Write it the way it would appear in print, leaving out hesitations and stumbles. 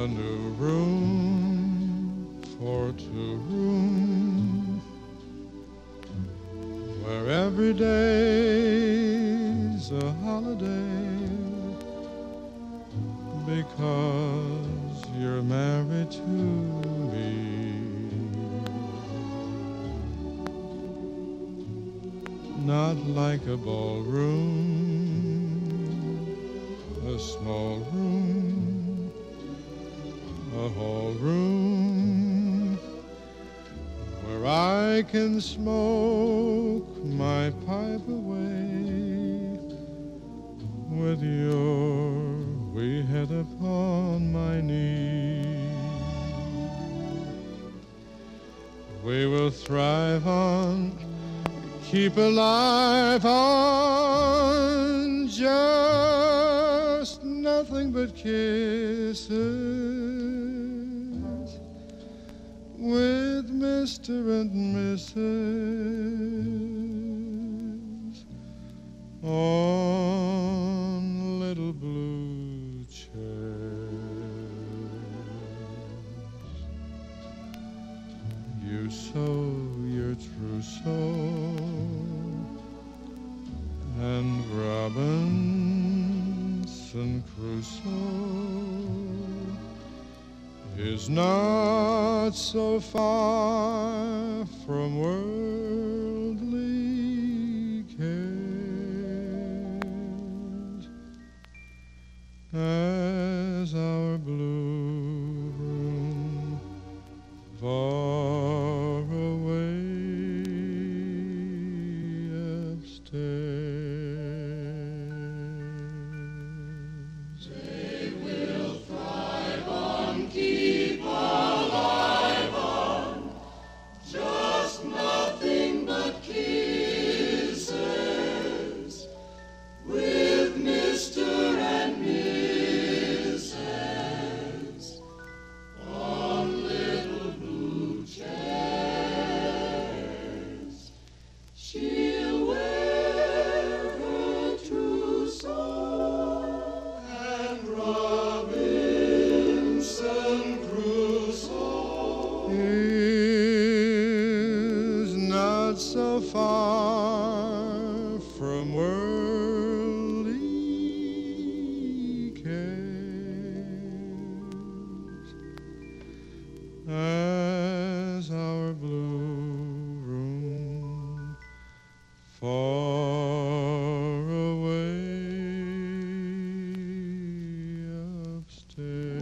A new room for two rooms, where every day's a holiday, because you're married to me. Not like a ballroom, a small room, a hall room, where I can smoke my pipe away with your wee head upon my knee. We will thrive on, keep alive on just nothing but kisses with Mr. and Mrs. on little blue chairs. You sow your trousseau, and Robinson Crusoe is not so far from worldly cares as our blue room far away upstairs. Is not so far from worldly cares as our blue room far away upstairs.